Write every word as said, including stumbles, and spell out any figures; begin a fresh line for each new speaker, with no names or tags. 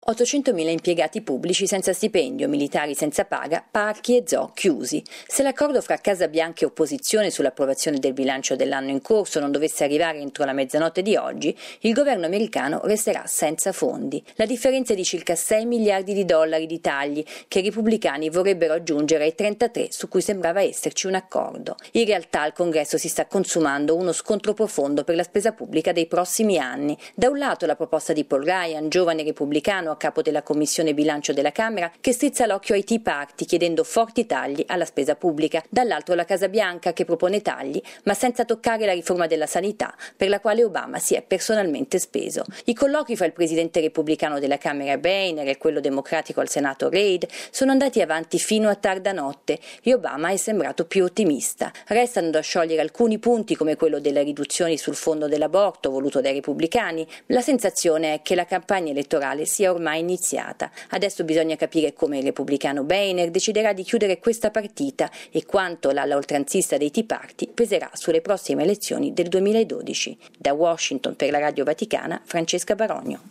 ottocentomila impiegati pubblici senza stipendio, militari senza paga, parchi e zoo chiusi. Se l'accordo fra Casa Bianca e opposizione sull'approvazione del bilancio dell'anno in corso non dovesse arrivare entro la mezzanotte di oggi, il governo americano resterà senza fondi. La differenza è di circa sei miliardi di dollari di tagli che i repubblicani vorrebbero aggiungere ai trentatré su cui sembrava esserci un accordo. In realtà al Congresso si sta consumando uno scontro profondo per la spesa pubblica dei prossimi anni. Da un lato la proposta di Paul Ryan, giovane repubblicano a capo della Commissione Bilancio della Camera, che strizza l'occhio ai Tea Party chiedendo forti tagli alla spesa pubblica. Dall'altro la Casa Bianca che propone tagli, ma senza toccare la riforma della sanità, per la quale Obama si è personalmente speso. I colloqui fra il presidente repubblicano della Camera Boehner e quello democratico al Senato Reid sono andati avanti fino a tarda notte e Obama è sembrato più ottimista. Restano da sciogliere alcuni punti come quello delle riduzioni sul fondo dell'aborto voluto dai repubblicani. La sensazione è che la campagna elettorale sia ormai iniziata. Adesso bisogna capire come il repubblicano Boehner deciderà di chiudere questa partita e quanto l'ala oltranzista dei Tea Party peserà sulle prossime elezioni del duemiladodici. Da Washington per la Radio Vaticana, Francesca Barogno.